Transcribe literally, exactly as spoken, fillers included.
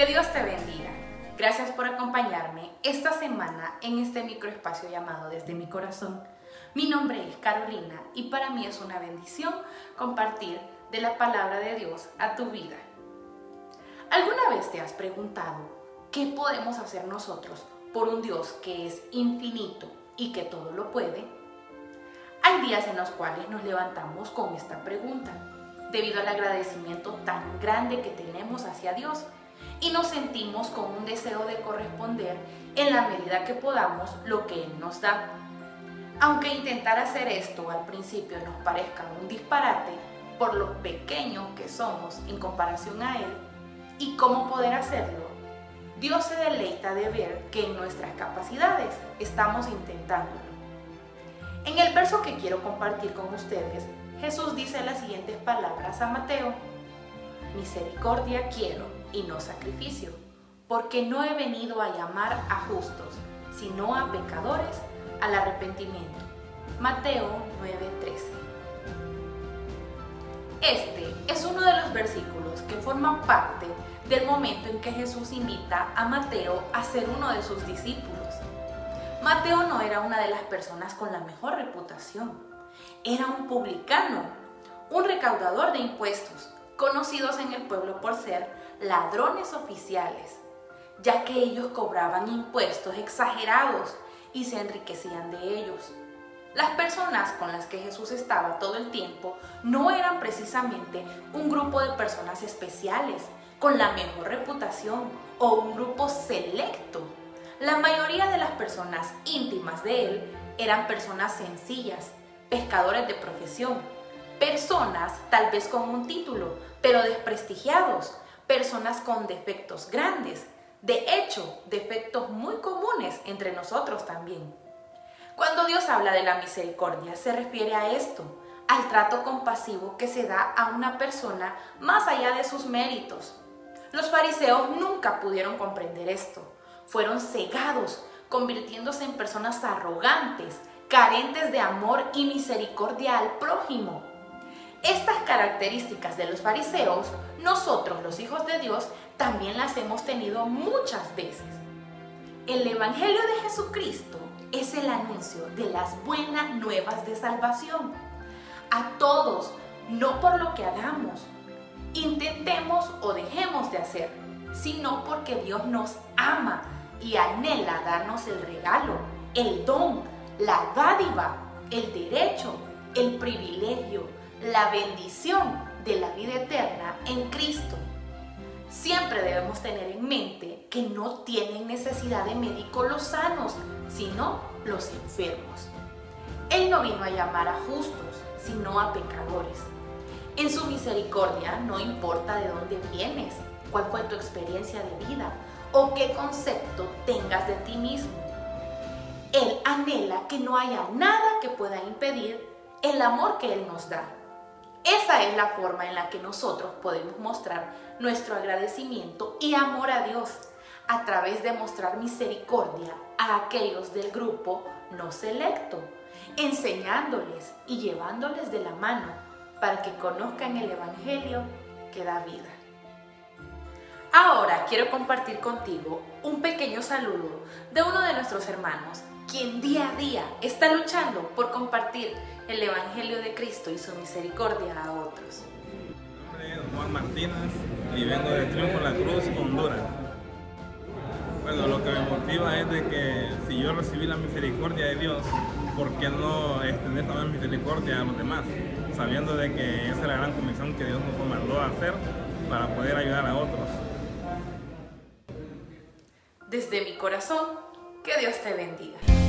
Que Dios te bendiga. Gracias por acompañarme esta semana en este microespacio llamado Desde mi Corazón. Mi nombre es Carolina y para mí es una bendición compartir de la palabra de Dios a tu vida. ¿Alguna vez te has preguntado qué podemos hacer nosotros por un Dios que es infinito y que todo lo puede? Hay días en los cuales nos levantamos con esta pregunta, debido al agradecimiento tan grande que tenemos hacia Dios, y nos sentimos con un deseo de corresponder en la medida que podamos lo que Él nos da. Aunque intentar hacer esto al principio nos parezca un disparate por lo pequeños que somos en comparación a Él y cómo poder hacerlo, Dios se deleita de ver que en nuestras capacidades estamos intentándolo. En el verso que quiero compartir con ustedes, Jesús dice las siguientes palabras a Mateo: misericordia quiero y no sacrificio, porque no he venido a llamar a justos, sino a pecadores al arrepentimiento. Mateo nueve trece. Este es uno de los versículos que forman parte del momento en que Jesús invita a Mateo a ser uno de sus discípulos. Mateo no era una de las personas con la mejor reputación. Era un publicano, un recaudador de impuestos, conocidos en el pueblo por ser ladrones oficiales, ya que ellos cobraban impuestos exagerados y se enriquecían de ellos. Las personas con las que Jesús estaba todo el tiempo no eran precisamente un grupo de personas especiales, con la mejor reputación o un grupo selecto. La mayoría de las personas íntimas de él eran personas sencillas, pescadores de profesión, personas tal vez con un título, pero desprestigiados, personas con defectos grandes, de hecho, defectos muy comunes entre nosotros también. Cuando Dios habla de la misericordia, se refiere a esto, al trato compasivo que se da a una persona más allá de sus méritos. Los fariseos nunca pudieron comprender esto. Fueron cegados, convirtiéndose en personas arrogantes, carentes de amor y misericordia al prójimo. Estas características de los fariseos, nosotros los hijos de Dios, también las hemos tenido muchas veces. El Evangelio de Jesucristo es el anuncio de las buenas nuevas de salvación. A todos, no por lo que hagamos, intentemos o dejemos de hacer, sino porque Dios nos ama y anhela darnos el regalo, el don, la dádiva, el derecho, el privilegio, la bendición de la vida eterna en Cristo. Siempre debemos tener en mente que no tienen necesidad de médicos los sanos, sino los enfermos. Él no vino a llamar a justos, sino a pecadores. En su misericordia no importa de dónde vienes, cuál fue tu experiencia de vida o qué concepto tengas de ti mismo. Él anhela que no haya nada que pueda impedir el amor que Él nos da. Esa es la forma en la que nosotros podemos mostrar nuestro agradecimiento y amor a Dios, a través de mostrar misericordia a aquellos del grupo no selecto, enseñándoles y llevándoles de la mano para que conozcan el Evangelio que da vida. Ahora quiero compartir contigo un pequeño saludo de uno de nuestros hermanos, quien día a día está luchando por compartir el Evangelio de Cristo y su misericordia a otros. Mi nombre es Juan Martínez y vengo de Triunfo La Cruz, Honduras. Bueno, lo que me motiva es de que si yo recibí la misericordia de Dios, ¿por qué no extender también misericordia a los demás? Sabiendo de que esa es la gran comisión que Dios nos mandó a hacer para poder ayudar a otros. Desde mi corazón, que Dios te bendiga.